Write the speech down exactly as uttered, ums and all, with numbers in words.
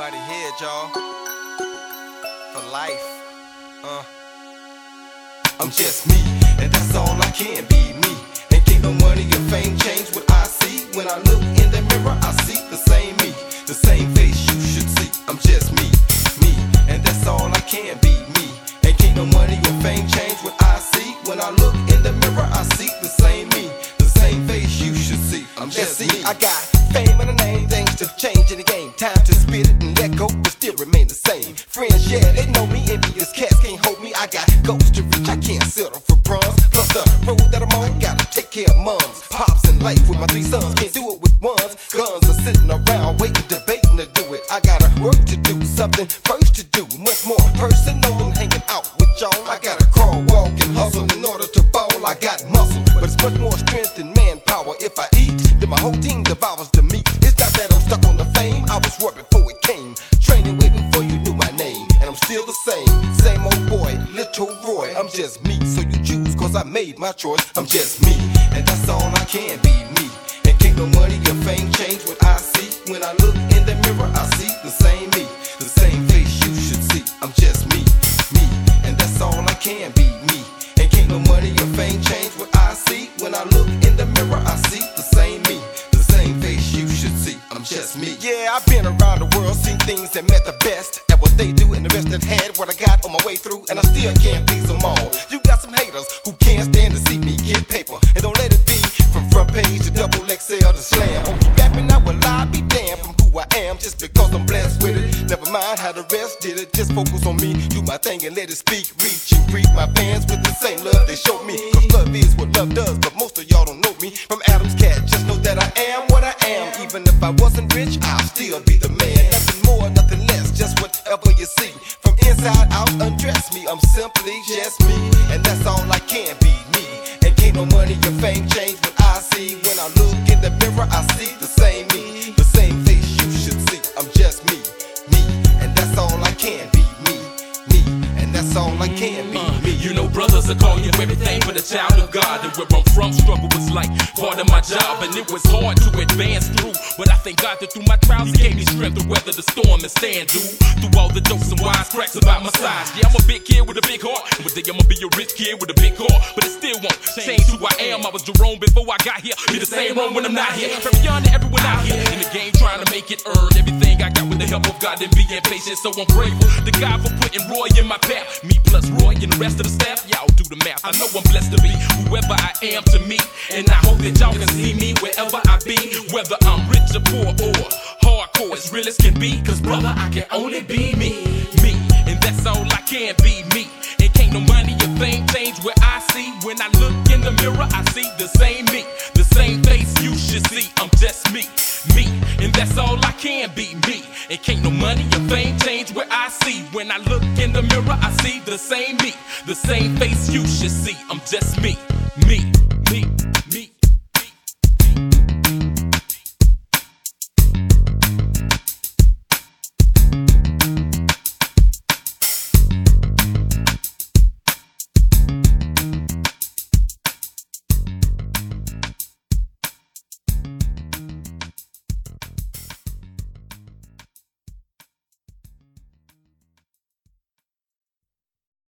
Everybody here, y'all. For life. Uh. I'm just me, and that's all I can be, me. And can't no money or fame change what I see. When I look in the mirror, I see the same me, the same face you should see. I'm just me, me, and that's all I can be, me. And can't no money or fame change what I see. When I look in the mirror, I see the same me, the same face you should see. I'm just see, me. I got fame and a name, things to change in the game. Time to spit it and let go, but still remain the same. Friends, yeah, they know me, envious cats can't hold me. I got goals to reach, I can't settle for bronze. Plus the road that I'm on, gotta take care of moms, pops, and life with my three sons. Can't do it with ones. Guns are sitting around waiting, debating to do it. I gotta work to do something first to do, much more personal than hanging out with y'all. I gotta crawl, walk, and hustle in order to ball. I got muscle, but it's much more strength than manpower. If I eat, then my whole team devours the meat. It's not that I'm stuck on the fame, I was worth before it came. Training way before you knew my name, and I'm still the same. Same old boy, Little Roy. I'm just me, so you choose, cause I made my choice. I'm just me, and that's all I can be, me. And can't no money or fame change what I see. When I look in the mirror, I see the same me, the same face you should see. I'm just me, me, and that's all I can be, me. And can't no money or fame change what I see. When I look in the mirror, I see the same me, the same face you should see. I'm just me. Yeah, I've been around the world, seen things that met the best at what they do, and the rest that had what I got on my way through, and I still can't please them all. You got some haters who can't stand to see me get paper, and don't let it be from front page to double X L to slam. Oh, you rapping out, well I be damned from who I am, just because I'm blessed with it. Never mind how the rest did it, just focus on me, do my thing and let it speak. Reach and greet my fans with the same love they show me, cause love is what love does, but most of y'all don't know me. From Adam's cat, just know that I am what I am. Even if I wasn't rich, I'll still be the man. Nothing more, nothing less, just whatever you see. From inside out, undress me, I'm simply just me, and that's all I can be, me. And can't no money or fame change what I see. When I look in the mirror, I see the same me, the same face you should see. I'm just me, me, and that's all I can be, me, me, and that's all I can be, uh, me. You know brothers will call you everything but a child of God. And where I'm from, struggle was like part of my job, and it was hard to advance through. But I thank God that through my trials He gave me strength to weather the storm and stand through. Through all the jokes and wise cracks about my size. Yeah, I'm a big kid with a big heart, and one day I'm gonna be a rich kid with a big car. But it still won't change who I am. I was Jerome before I got here, be the same Rome when I'm not here. From beyond to everyone out here in the game trying to make it, earn everything I got with the help of God and being patient. So I'm grateful to God for putting Roy in my path. Me plus Roy and the rest of the staff, y'all do the math. I know I'm blessed to be whoever I am to me, and I hope that y'all can see me wherever I be, whether I'm rich or poor or hardcore, as real as can be. Cause brother, I can only be me, me, and that's all I can be, me. And can't no money or fame change what I see. When I look in the mirror, I see the same me, the same face you should see. I'm just me, me, and that's all I can be, me. And can't no money or fame change what I see. When I look in the mirror, I see the same me, the same face you should see. I'm just me, me.